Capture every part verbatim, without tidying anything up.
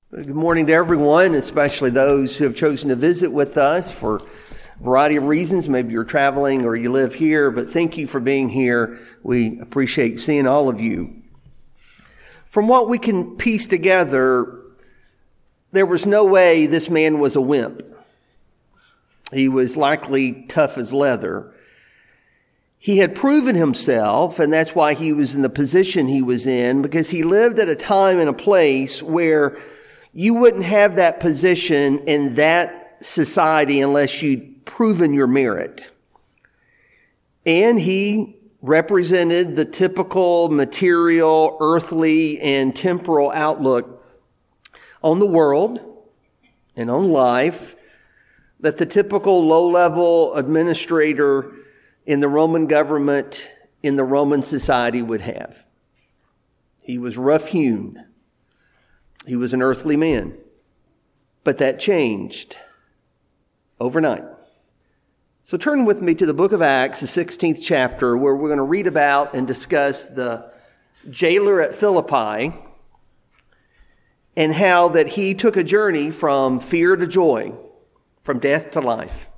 Good morning to everyone, especially those who have chosen to visit with us for a variety of reasons. Maybe you're traveling or you live here, but thank you for being here. We appreciate seeing all of you. From what we can piece together, there was no way this man was a wimp. He was likely tough as leather. He had proven himself, and that's why he was in the position he was in, because he lived at a time and a place where you wouldn't have that position in that society unless you'd proven your merit. And he represented the typical material, earthly, and temporal outlook on the world and on life that the typical low-level administrator in the Roman government, in the Roman society would have. He was rough-hewn. He was an earthly man. But that changed overnight. So turn with me to the book of Acts, the sixteenth chapter, where we're going to read about and discuss the jailer at Philippi and how that he took a journey from fear to joy, from death to life.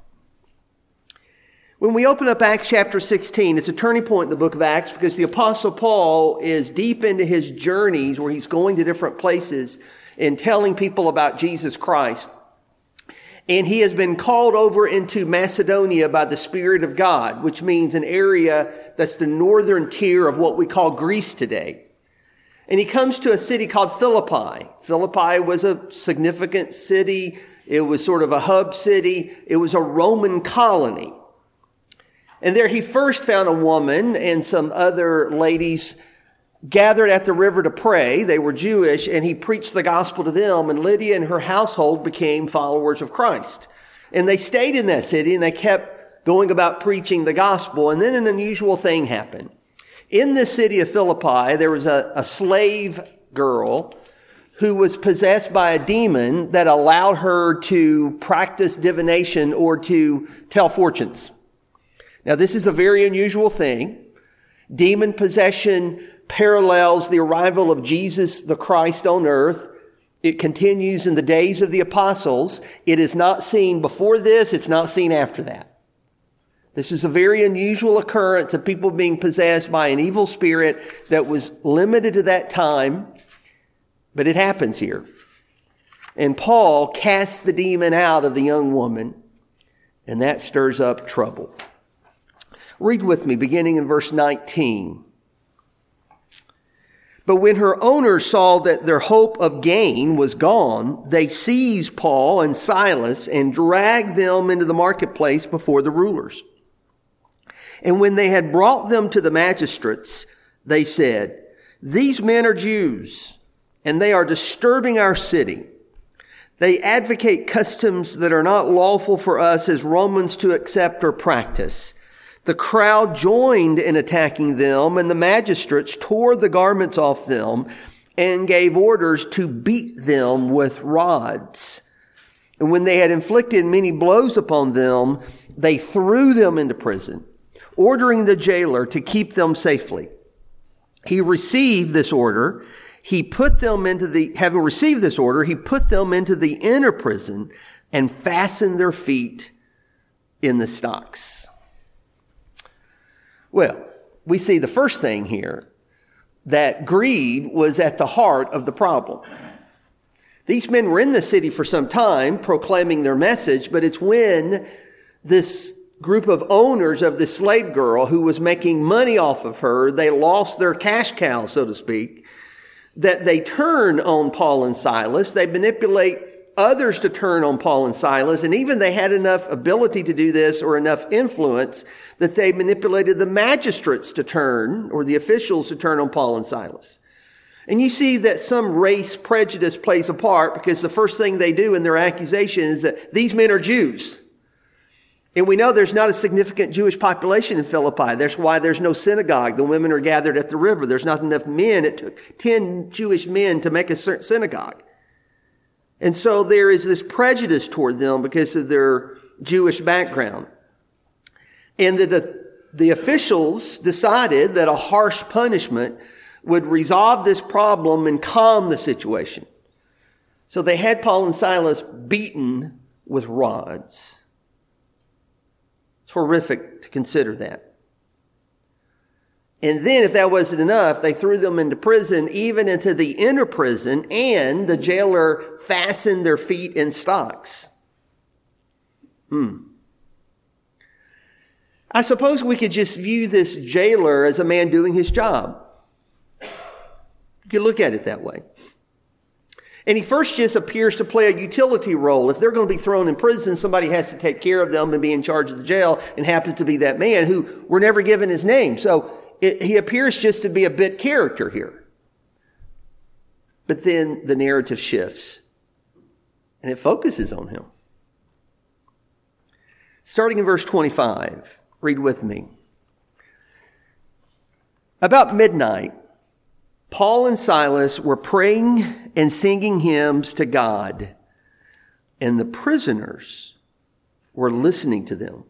When we open up Acts chapter sixteen, it's a turning point in the book of Acts because the Apostle Paul is deep into his journeys where he's going to different places and telling people about Jesus Christ. And he has been called over into Macedonia by the Spirit of God, which means an area that's the northern tier of what we call Greece today. And he comes to a city called Philippi. Philippi was a significant city. It was sort of a hub city. It was a Roman colony. And there he first found a woman and some other ladies gathered at the river to pray. They were Jewish, and he preached the gospel to them, and Lydia and her household became followers of Christ. And they stayed in that city, and they kept going about preaching the gospel. And then an unusual thing happened. In this city of Philippi, there was a, a slave girl who was possessed by a demon that allowed her to practice divination or to tell fortunes. Now, this is a very unusual thing. Demon possession parallels the arrival of Jesus the Christ on earth. It continues in the days of the apostles. It is not seen before this. It's not seen after that. This is a very unusual occurrence of people being possessed by an evil spirit that was limited to that time, but it happens here. And Paul casts the demon out of the young woman, and that stirs up trouble. Read with me, beginning in verse nineteen. But when her owners saw that their hope of gain was gone, they seized Paul and Silas and dragged them into the marketplace before the rulers. And when they had brought them to the magistrates, they said, "These men are Jews, and they are disturbing our city. They advocate customs that are not lawful for us as Romans to accept or practice." The crowd joined in attacking them, and the magistrates tore the garments off them and gave orders to beat them with rods. And when they had inflicted many blows upon them, they threw them into prison, ordering the jailer to keep them safely. He received this order. He put them into the, having received this order, he put them into the inner prison and fastened their feet in the stocks. Well, we see the first thing here, that greed was at the heart of the problem. These men were in the city for some time proclaiming their message, but it's when this group of owners of this slave girl who was making money off of her, they lost their cash cow, so to speak, that they turn on Paul and Silas. They manipulate others to turn on Paul and Silas, and even they had enough ability to do this or enough influence that they manipulated the magistrates to turn, or the officials to turn on Paul and Silas. And you see that some race prejudice plays a part, because the first thing they do in their accusation is that these men are Jews. And we know there's not a significant Jewish population in Philippi. That's why there's no synagogue. The women are gathered at the river. There's not enough men. It took ten Jewish men to make a synagogue. And so there is this prejudice toward them because of their Jewish background. And the, the officials decided that a harsh punishment would resolve this problem and calm the situation. So they had Paul and Silas beaten with rods. It's horrific to consider that. And then, if that wasn't enough, they threw them into prison, even into the inner prison, and the jailer fastened their feet in stocks. Hmm. I suppose we could just view this jailer as a man doing his job. You could look at it that way. And he first just appears to play a utility role. If they're going to be thrown in prison, somebody has to take care of them and be in charge of the jail, and happens to be that man who we're never given his name. So it, he appears just to be a bit character here. But then the narrative shifts, and it focuses on him. Starting in verse twenty-five, read with me. About midnight, Paul and Silas were praying and singing hymns to God, and the prisoners were listening to them.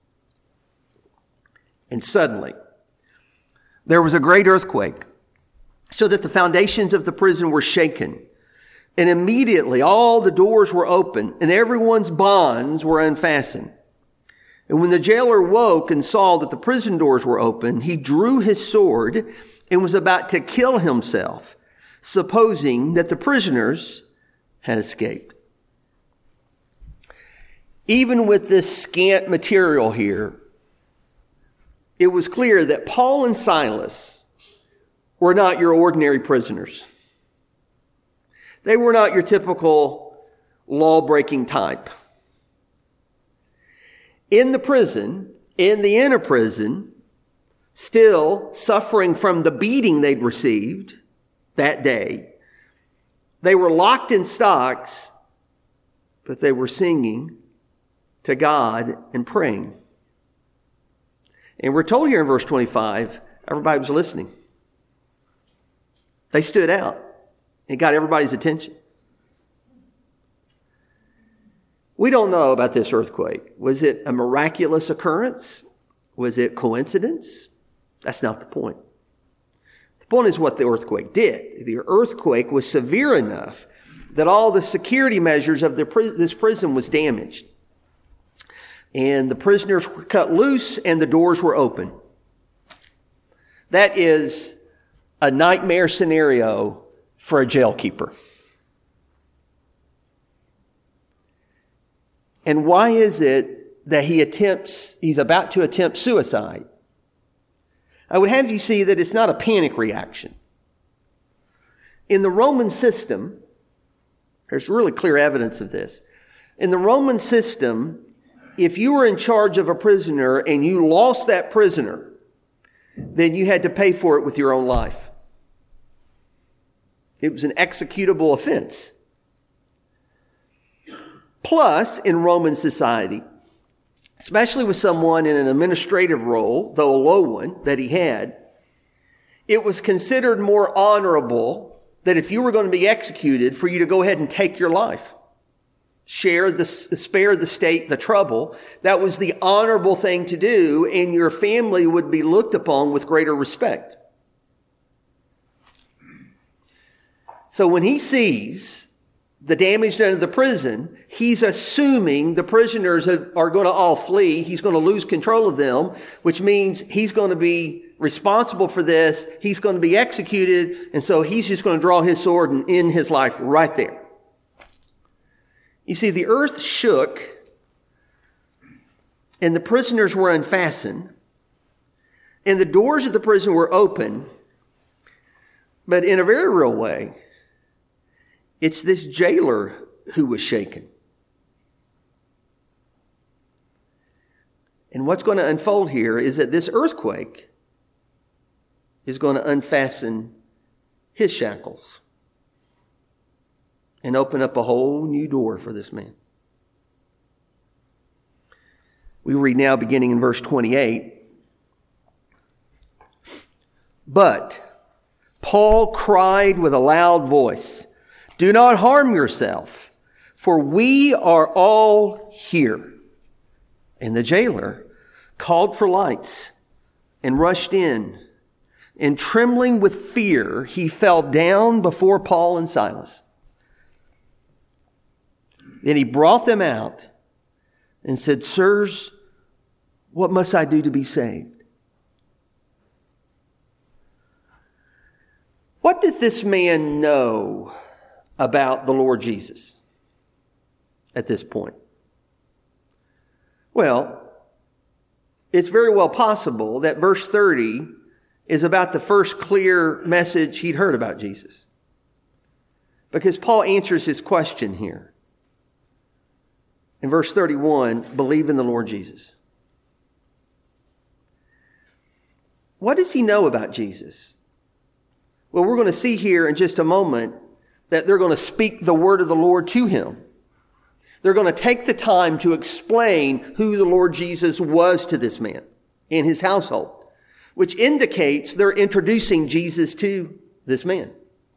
And suddenly, there was a great earthquake, so that the foundations of the prison were shaken. And immediately all the doors were open, and everyone's bonds were unfastened. And when the jailer woke and saw that the prison doors were open, he drew his sword and was about to kill himself, supposing that the prisoners had escaped. Even with this scant material here, it was clear that Paul and Silas were not your ordinary prisoners. They were not your typical law-breaking type. In the prison, in the inner prison, still suffering from the beating they'd received that day, they were locked in stocks, but they were singing to God and praying. And we're told here in verse twenty-five, everybody was listening. They stood out. It got everybody's attention. We don't know about this earthquake. Was it a miraculous occurrence? Was it coincidence? That's not the point. The point is what the earthquake did. The earthquake was severe enough that all the security measures of the, this prison was damaged. And the prisoners were cut loose and the doors were open. That is a nightmare scenario for a jailkeeper. And why is it that he attempts, he's about to attempt suicide? I would have you see that it's not a panic reaction. In the Roman system, there's really clear evidence of this. In the Roman system, if you were in charge of a prisoner and you lost that prisoner, then you had to pay for it with your own life. It was an executable offense. Plus, in Roman society, especially with someone in an administrative role, though a low one that he had, it was considered more honorable that if you were going to be executed, for you to go ahead and take your life. Share the, spare the state the trouble. That was the honorable thing to do, and your family would be looked upon with greater respect. So when he sees the damage done to the prison, he's assuming the prisoners are going to all flee. He's going to lose control of them, which means he's going to be responsible for this. He's going to be executed. And so he's just going to draw his sword and end his life right there. You see, the earth shook and the prisoners were unfastened and the doors of the prison were open. But in a very real way, it's this jailer who was shaken. And what's going to unfold here is that this earthquake is going to unfasten his shackles and open up a whole new door for this man. We read now beginning in verse twenty-eight. But Paul cried with a loud voice, "Do not harm yourself, for we are all here." And the jailer called for lights and rushed in. And trembling with fear, he fell down before Paul and Silas. Then he brought them out and said, Sirs, what must I do to be saved? What did this man know about the Lord Jesus at this point? Well, it's very well possible that verse thirty is about the first clear message he'd heard about Jesus. Because Paul answers his question here. In verse thirty-one, believe in the Lord Jesus. What does he know about Jesus? Well, we're going to see here in just a moment that they're going to speak the word of the Lord to him. They're going to take the time to explain who the Lord Jesus was to this man and his household, which indicates they're introducing Jesus to this man.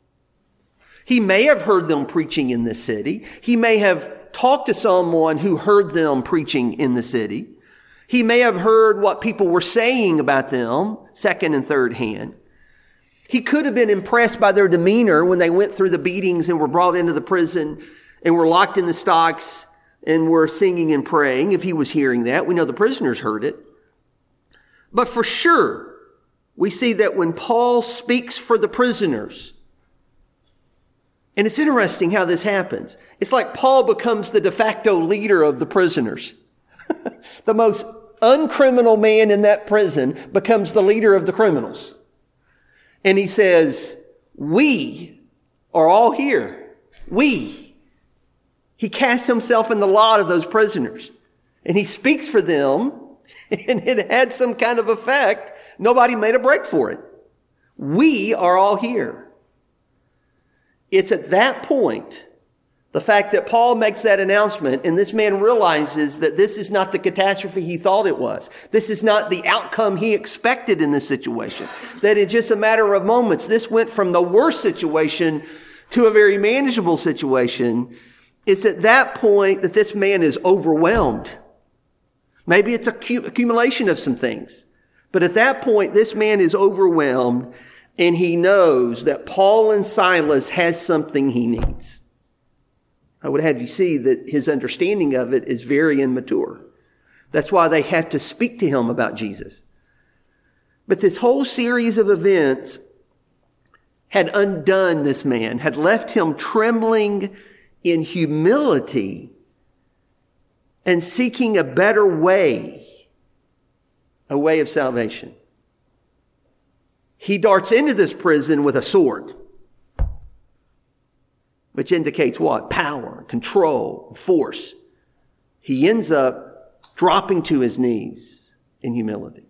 He may have heard them preaching in this city. He may have talked to someone who heard them preaching in the city. He may have heard what people were saying about them second and third hand. He could have been impressed by their demeanor when they went through the beatings and were brought into the prison and were locked in the stocks and were singing and praying. If he was hearing that, we know the prisoners heard it. But for sure, we see that when Paul speaks for the prisoners, and it's interesting how this happens. It's like Paul becomes the de facto leader of the prisoners. The most uncriminal man in that prison becomes the leader of the criminals. And he says, we are all here. We. He casts himself in the lot of those prisoners. And he speaks for them. And it had some kind of effect. Nobody made a break for it. We are all here. It's at that point, the fact that Paul makes that announcement and this man realizes that this is not the catastrophe he thought it was. This is not the outcome he expected in this situation. That in just a matter of moments, this went from the worst situation to a very manageable situation. It's at that point that this man is overwhelmed. Maybe it's a accumulation of some things. But at that point, this man is overwhelmed and he knows that Paul and Silas has something he needs. I would have you see that his understanding of it is very immature. That's why they have to speak to him about Jesus. But this whole series of events had undone this man, had left him trembling in humility and seeking a better way, a way of salvation. He darts into this prison with a sword, which indicates what? Power, control, force. He ends up dropping to his knees in humility.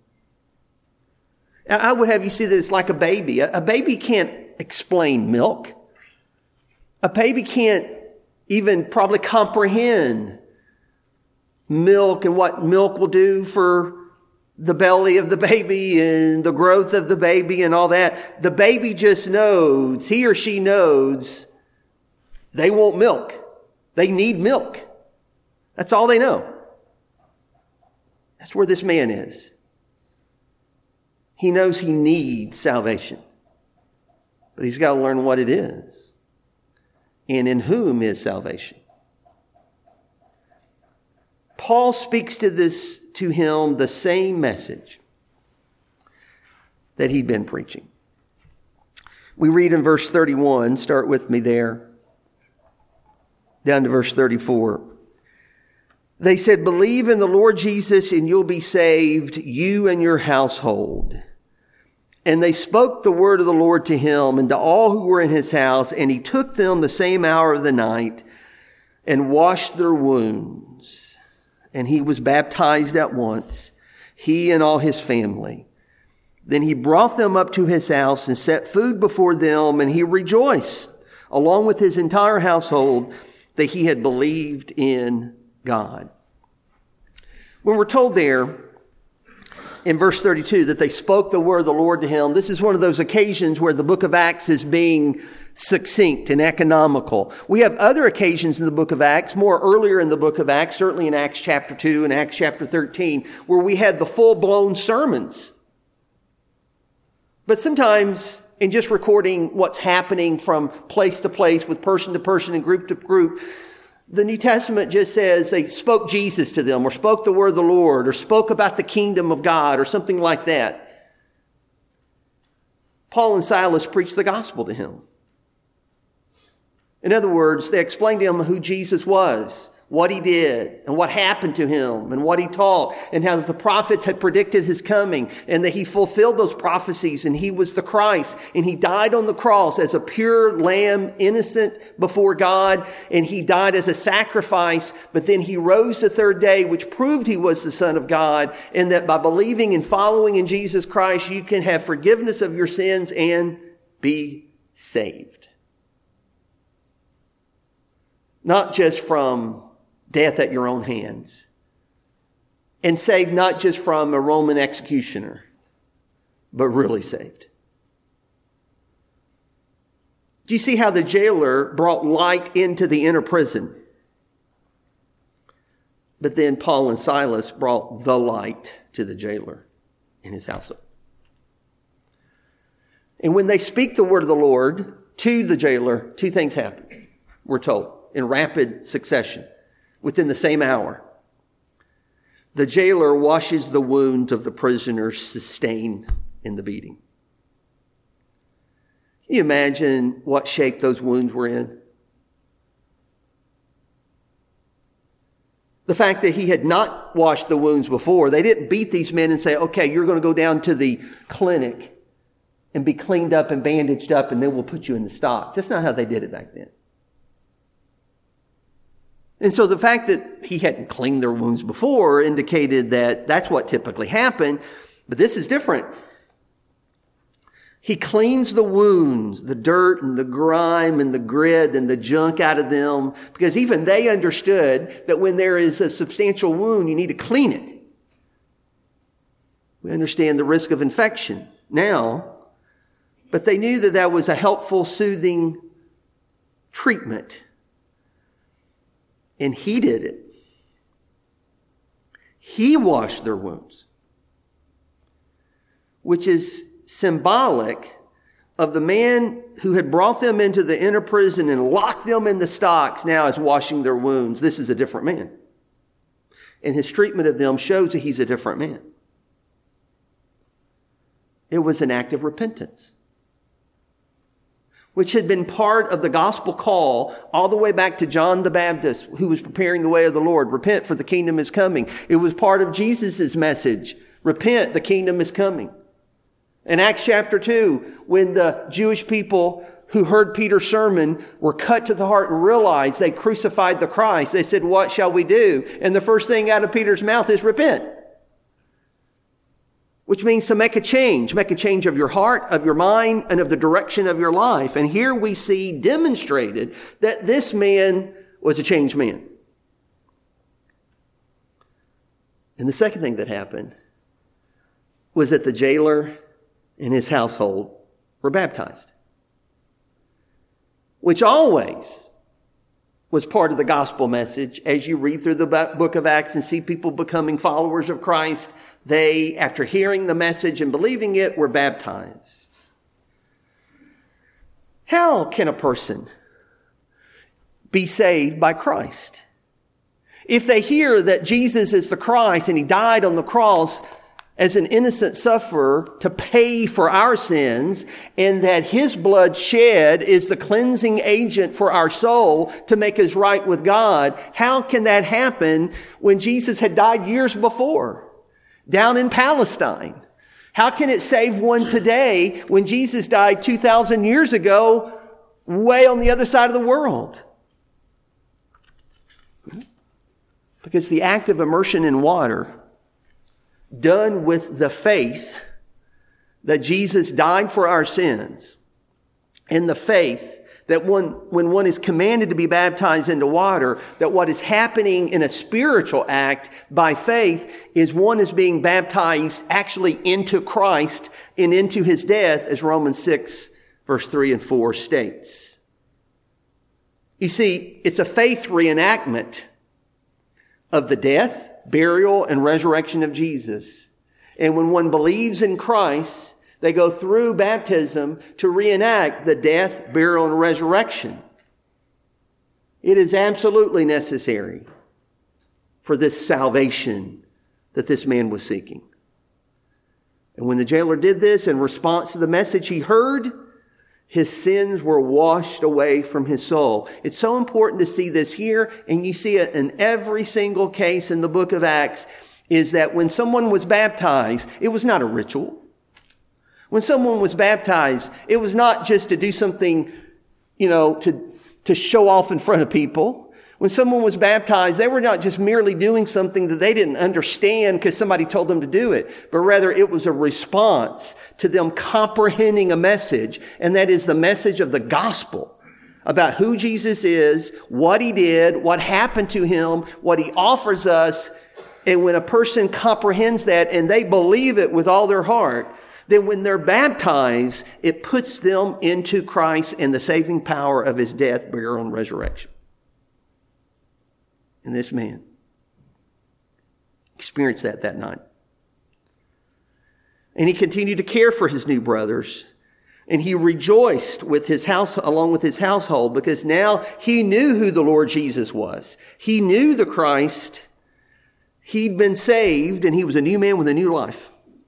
I would have you see that it's like a baby. A baby can't explain milk. A baby can't even probably comprehend milk and what milk will do for the belly of the baby and the growth of the baby and all that. The baby just knows, he or she knows, they want milk. They need milk. That's all they know. That's where this man is. He knows he needs salvation. But he's got to learn what it is. And in whom is salvation. Paul speaks to this to him the same message that he'd been preaching. We read in verse thirty-one, start with me there, down to verse thirty-four. They said, believe in the Lord Jesus and you'll be saved, you and your household. And they spoke the word of the Lord to him and to all who were in his house, and he took them the same hour of the night and washed their wounds. And he was baptized at once, he and all his family. Then he brought them up to his house and set food before them, and he rejoiced, along with his entire household, that he had believed in God. When we're told there in verse thirty-two that they spoke the word of the Lord to him, this is one of those occasions where the book of Acts is being succinct and economical. We have other occasions in the book of Acts, more earlier in the book of Acts, certainly in Acts chapter two and Acts chapter thirteen, where we had the full-blown sermons. But sometimes in just recording what's happening from place to place with person to person and group to group, The New Testament just says they spoke Jesus to them, or spoke the word of the Lord, or spoke about the kingdom of God, or something like that. Paul and Silas preached the gospel to him. In other words, they explained to him who Jesus was, what he did, and what happened to him, and what he taught, and how the prophets had predicted his coming, and that he fulfilled those prophecies, and he was the Christ, and he died on the cross as a pure lamb, innocent before God, and he died as a sacrifice, but then he rose the third day, which proved he was the Son of God, and that by believing and following in Jesus Christ, you can have forgiveness of your sins and be saved. Not just from death at your own hands, and saved not just from a Roman executioner, but really saved. Do you see how the jailer brought light into the inner prison? But then Paul and Silas brought the light to the jailer in his household. And when they speak the word of the Lord to the jailer, two things happen, we're told, in rapid succession. Within the same hour, the jailer washes the wounds of the prisoners sustained in the beating. Can you imagine what shape those wounds were in? The fact that he had not washed the wounds before, they didn't beat these men and say, okay, you're going to go down to the clinic and be cleaned up and bandaged up, and then we'll put you in the stocks. That's not how they did it back then. And so the fact that he hadn't cleaned their wounds before indicated that that's what typically happened. But this is different. He cleans the wounds, the dirt and the grime and the grit and the junk out of them, because even they understood that when there is a substantial wound, you need to clean it. We understand the risk of infection now, but they knew that that was a helpful, soothing treatment. And he did it. He washed their wounds, which is symbolic of the man who had brought them into the inner prison and locked them in the stocks now is washing their wounds. This is a different man. And his treatment of them shows that he's a different man. It was an act of repentance, which had been part of the gospel call all the way back to John the Baptist, who was preparing the way of the Lord. Repent, for the kingdom is coming. It was part of Jesus' message. Repent, the kingdom is coming. In Acts chapter two, when the Jewish people who heard Peter's sermon were cut to the heart and realized they crucified the Christ, they said, what shall we do? And the first thing out of Peter's mouth is repent. Which means to make a change, make a change of your heart, of your mind, and of the direction of your life. And here we see demonstrated that this man was a changed man. And the second thing that happened was that the jailer and his household were baptized, which always was part of the gospel message. As you read through the book of Acts and see people becoming followers of Christ, they, after hearing the message and believing it, were baptized. How can a person be saved by Christ? If they hear that Jesus is the Christ and he died on the cross as an innocent sufferer to pay for our sins, and that his blood shed is the cleansing agent for our soul to make us right with God, how can that happen when Jesus had died years before down in Palestine? How can it save one today when Jesus died two thousand years ago way on the other side of the world? Because the act of immersion in water, done with the faith that Jesus died for our sins, and the faith that one, when one is commanded to be baptized into water, that what is happening in a spiritual act by faith is one is being baptized actually into Christ and into his death, as Romans six verse three and four states. You see, it's a faith reenactment of the death, burial, and resurrection of Jesus. And when one believes in Christ, they go through baptism to reenact the death, burial, and resurrection. It is absolutely necessary for this salvation that this man was seeking. And when the jailer did this in response to the message he heard, his sins were washed away from his soul. It's so important to see this here, and you see it in every single case in the book of Acts, is that when someone was baptized, it was not a ritual. When someone was baptized, it was not just to do something, you know, to, to show off in front of people. When someone was baptized, they were not just merely doing something that they didn't understand because somebody told them to do it, but rather it was a response to them comprehending a message, and that is the message of the gospel about who Jesus is, what he did, what happened to him, what he offers us. And when a person comprehends that and they believe it with all their heart, then when they're baptized, it puts them into Christ and the saving power of his death, burial, and resurrection. And this man experienced that that night. And he continued to care for his new brothers. And he rejoiced with his house, along with his household, because now he knew who the Lord Jesus was. He knew the Christ. He'd been saved, and he was a new man with a new life.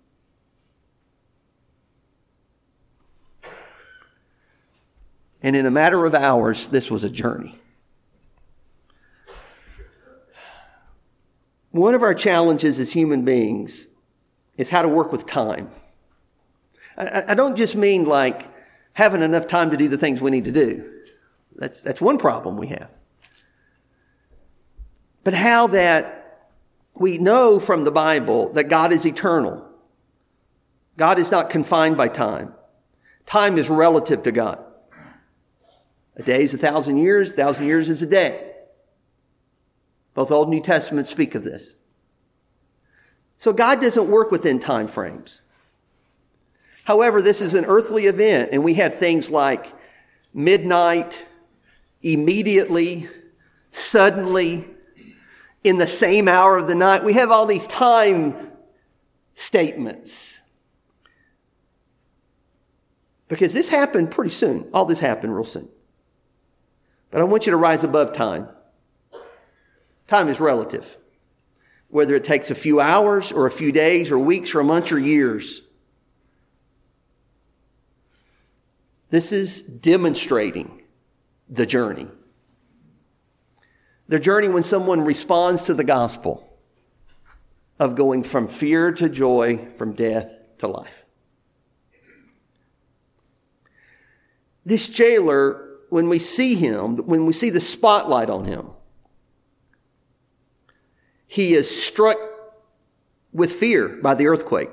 And in a matter of hours, this was a journey. One of our challenges as human beings is how to work with time. I, I don't just mean like having enough time to do the things we need to do. That's, that's one problem we have. But how that we know from the Bible that God is eternal. God is not confined by time. Time is relative to God. A day is a thousand years, a thousand years is a day. Both Old and New Testament speak of this. So God doesn't work within time frames. However, this is an earthly event, and we have things like midnight, immediately, suddenly, in the same hour of the night. We have all these time statements. Because this happened pretty soon. All this happened real soon. But I want you to rise above time. Time is relative. Whether it takes a few hours or a few days or weeks or months or years. This is demonstrating the journey. The journey when someone responds to the gospel of going from fear to joy, from death to life. This jailer, when we see him, when we see the spotlight on him, he is struck with fear by the earthquake.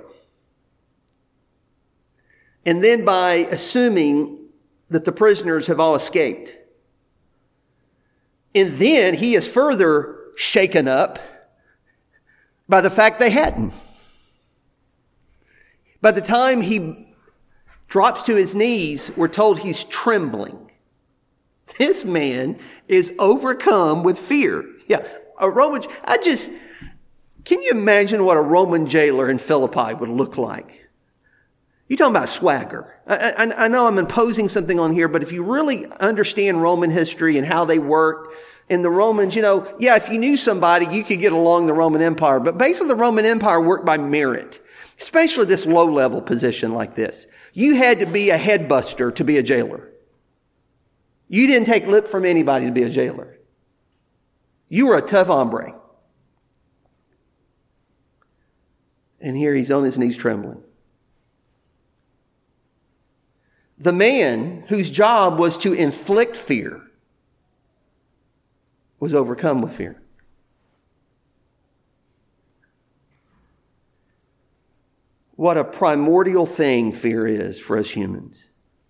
And then by assuming that the prisoners have all escaped. And then he is further shaken up by the fact they hadn't. By the time he drops to his knees, we're told he's trembling. This man is overcome with fear. Yeah. A Roman, I just, can you imagine what a Roman jailer in Philippi would look like? You're talking about swagger. I, I, I know I'm imposing something on here, but if you really understand Roman history and how they worked, and the Romans, you know, yeah, if you knew somebody, you could get along the Roman Empire. But basically the Roman Empire worked by merit, especially this low-level position like this. You had to be a headbuster to be a jailer. You didn't take lip from anybody to be a jailer. You were a tough hombre. And here he's on his knees trembling. The man whose job was to inflict fear was overcome with fear. What a primordial thing fear is for us humans.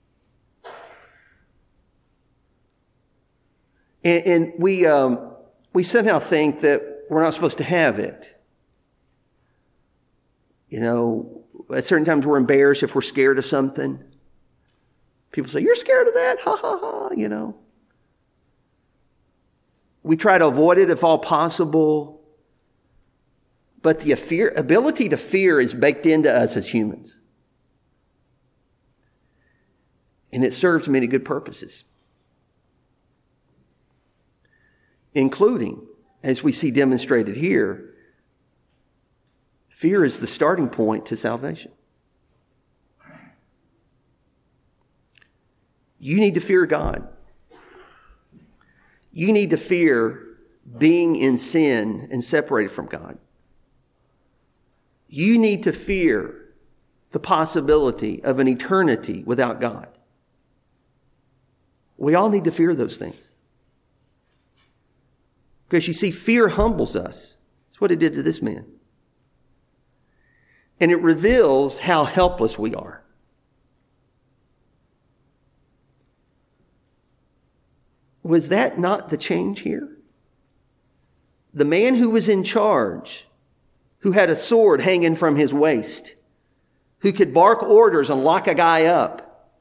And, and we... Um, We somehow think that we're not supposed to have it. You know, at certain times we're embarrassed if we're scared of something. People say, "You're scared of that? Ha, ha, ha," you know. We try to avoid it if all possible. But the fear, ability to fear is baked into us as humans. And it serves many good purposes. including, as we see demonstrated here, fear is the starting point to salvation. You need to fear God. You need to fear being in sin and separated from God. You need to fear the possibility of an eternity without God. We all need to fear those things. Because you see, fear humbles us. That's what it did to this man. And it reveals how helpless we are. Was that not the change here? The man who was in charge, who had a sword hanging from his waist, who could bark orders and lock a guy up,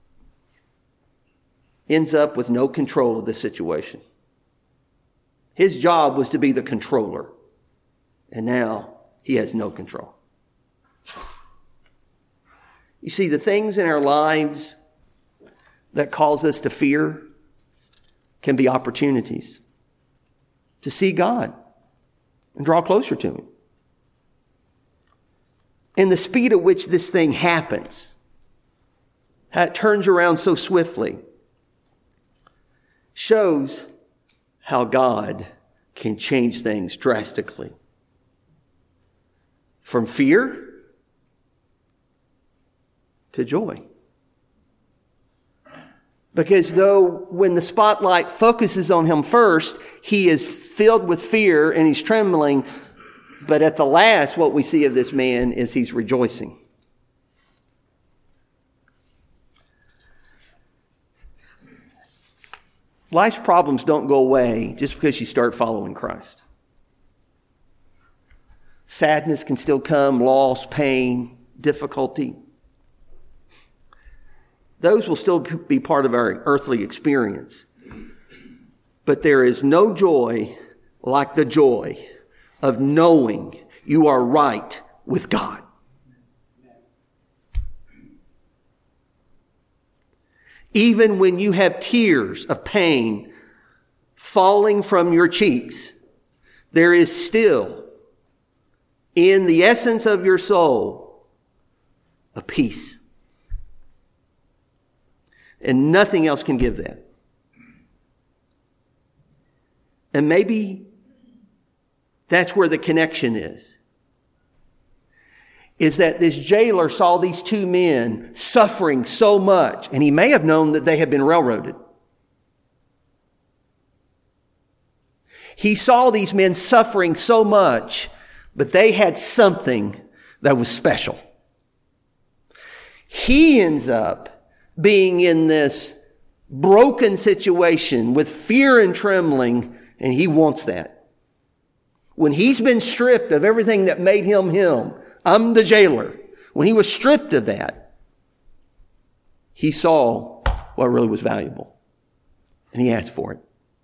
ends up with no control of the situation. His job was to be the controller, and now he has no control. You see, the things in our lives that cause us to fear can be opportunities to see God and draw closer to Him. And the speed at which this thing happens, how it turns around so swiftly, shows how God can change things drastically. From fear to joy. Because though when the spotlight focuses on him first, he is filled with fear and he's trembling. But at the last, what we see of this man is he's rejoicing. Life's problems don't go away just because you start following Christ. Sadness can still come, loss, pain, difficulty. Those will still be part of our earthly experience. But there is no joy like the joy of knowing you are right with God. Even when you have tears of pain falling from your cheeks, there is still, in the essence of your soul, a peace. And nothing else can give that. And maybe that's where the connection is. Is that this jailer saw these two men suffering so much, and he may have known that they had been railroaded. He saw these men suffering so much, but they had something that was special. He ends up being in this broken situation with fear and trembling, and he wants that. When he's been stripped of everything that made him him, I'm the jailer. When he was stripped of that, he saw what really was valuable, and he asked for it.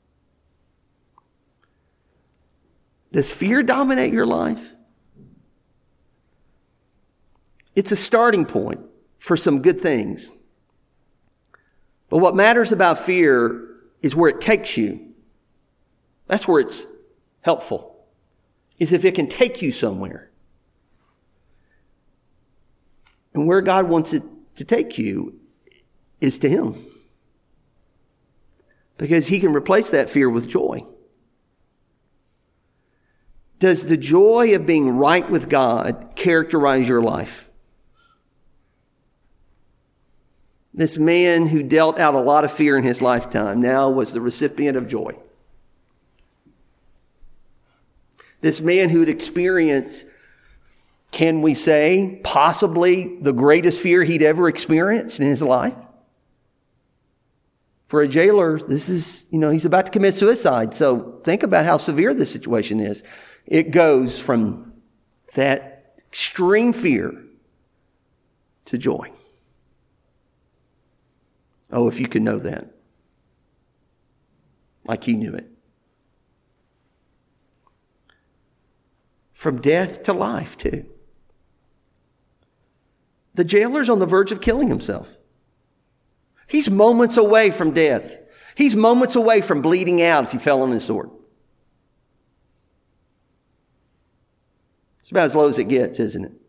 Does fear dominate your life? It's a starting point for some good things. But what matters about fear is where it takes you. That's where it's helpful, is if it can take you somewhere. And where God wants it to take you is to Him. Because He can replace that fear with joy. Does the joy of being right with God characterize your life? This man who dealt out a lot of fear in his lifetime now was the recipient of joy. This man who had experienced, can we say, possibly the greatest fear he'd ever experienced in his life? For a jailer, this is, you know, he's about to commit suicide. So think about how severe this situation is. It goes from that extreme fear to joy. Oh, if you could know that. Like he knew it. From death to life, too. The jailer's on the verge of killing himself. He's moments away from death. He's moments away from bleeding out if he fell on his sword. It's about as low as it gets, isn't it?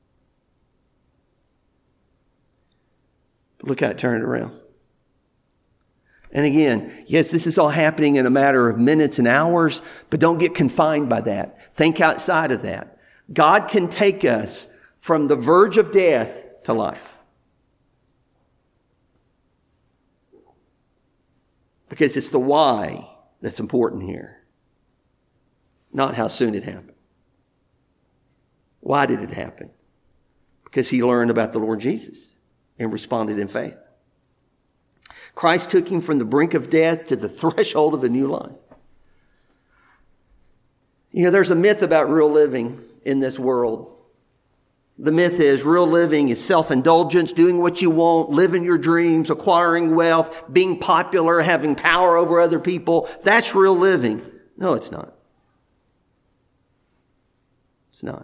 But look how it turned around. And again, yes, this is all happening in a matter of minutes and hours, but don't get confined by that. Think outside of that. God can take us from the verge of death to life. Because it's the why that's important here, not how soon it happened. Why did it happen? Because he learned about the Lord Jesus and responded in faith. Christ took him from the brink of death to the threshold of a new life. You know, there's a myth about real living in this world. The myth is real living is self-indulgence, doing what you want, living your dreams, acquiring wealth, being popular, having power over other people. That's real living. No, it's not. It's not.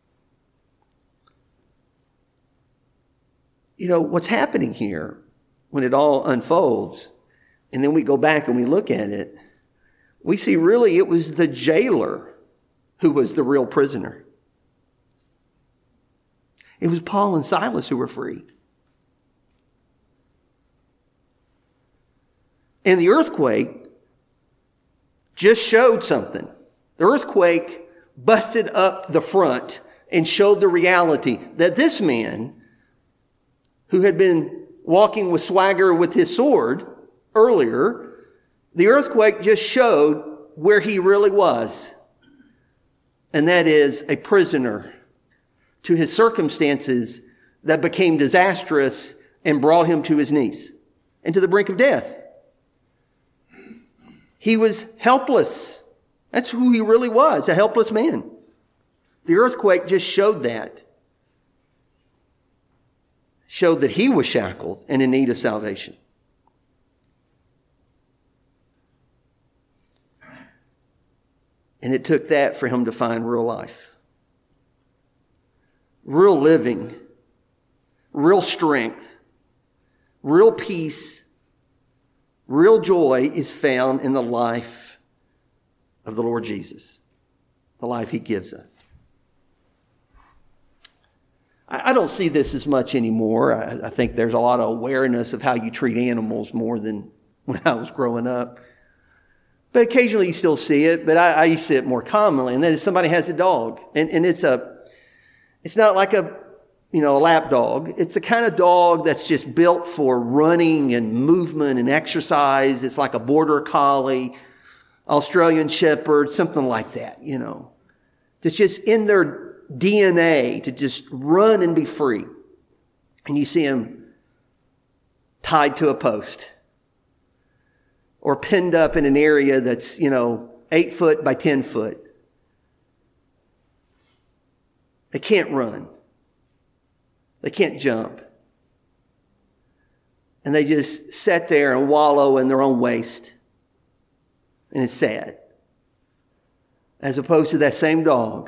You know, what's happening here when it all unfolds, and then we go back and we look at it, we see really it was the jailer who was the real prisoner. It was Paul and Silas who were free. And the earthquake just showed something. The earthquake busted up the front and showed the reality that this man, who had been walking with swagger with his sword earlier, the earthquake just showed where he really was. And that is a prisoner to his circumstances that became disastrous and brought him to his knees and to the brink of death. He was helpless. That's who he really was, a helpless man. The earthquake just showed that. Showed that he was shackled and in need of salvation. And it took that for him to find real life. Real living, real strength, real peace, real joy is found in the life of the Lord Jesus, the life he gives us. I don't see this as much anymore. I think there's a lot of awareness of how you treat animals more than when I was growing up. But occasionally you still see it, but I, I used to see it more commonly. And then somebody has a dog, and, and it's a, it's not like a, you know, a lap dog. It's the kind of dog that's just built for running and movement and exercise. It's like a border collie, Australian shepherd, something like that, you know. It's just in their D N A to just run and be free. And you see them tied to a post or pinned up in an area that's, you know, eight foot by ten foot. They can't run. They can't jump. And they just sit there and wallow in their own waste. And it's sad. As opposed to that same dog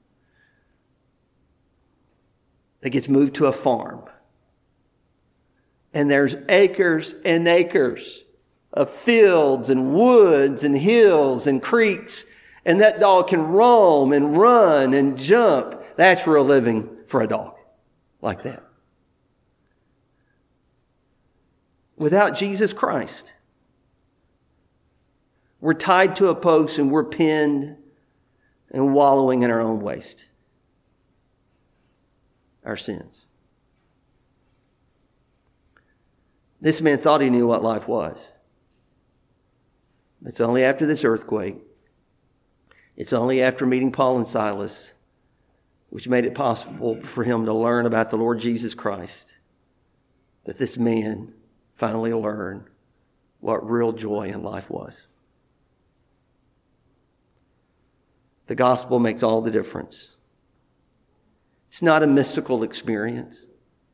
that gets moved to a farm. And there's acres and acres of fields and woods and hills and creeks. And that dog can roam and run and jump. That's real living for a dog like that. Without Jesus Christ, we're tied to a post and we're pinned and wallowing in our own waste. Our sins. This man thought he knew what life was. It's only after this earthquake. It's only after meeting Paul and Silas, which made it possible for him to learn about the Lord Jesus Christ, that this man finally learned what real joy in life was. The gospel makes all the difference. It's not a mystical experience.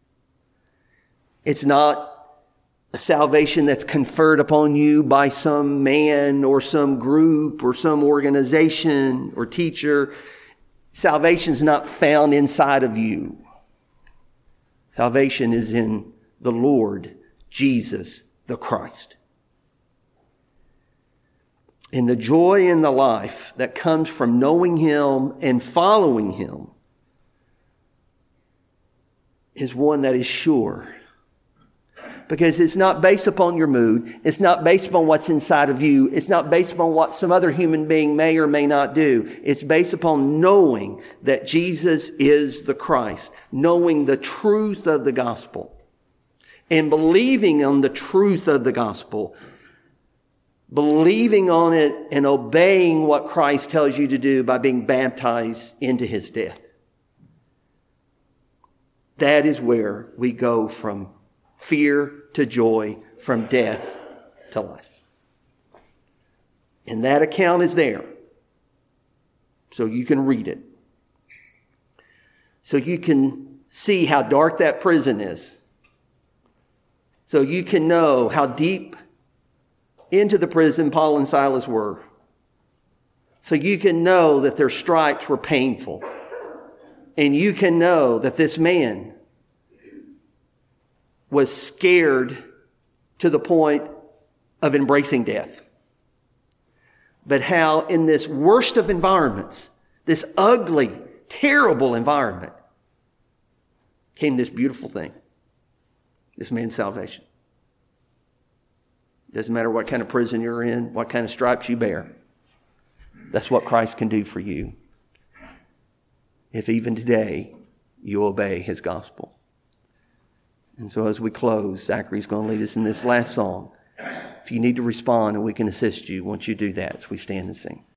It's not a salvation that's conferred upon you by some man or some group or some organization or teacher. Salvation is not found inside of you. Salvation is in the Lord Jesus the Christ. And the joy in the life that comes from knowing Him and following Him is one that is sure. Because it's not based upon your mood. It's not based upon what's inside of you. It's not based upon what some other human being may or may not do. It's based upon knowing that Jesus is the Christ, knowing the truth of the gospel, and believing on the truth of the gospel, believing on it and obeying what Christ tells you to do by being baptized into His death. That is where we go from fear to joy, from death to life. And that account is there, so you can read it. So you can see how dark that prison is. So you can know how deep into the prison Paul and Silas were. So you can know that their stripes were painful. And you can know that this man was scared to the point of embracing death. But how in this worst of environments, this ugly, terrible environment, came this beautiful thing, this man's salvation. Doesn't matter what kind of prison you're in, what kind of stripes you bear. That's what Christ can do for you, if even today you obey His gospel. And so as we close, Zachary's going to lead us in this last song. If you need to respond and we can assist you, once you do that, as we stand and sing.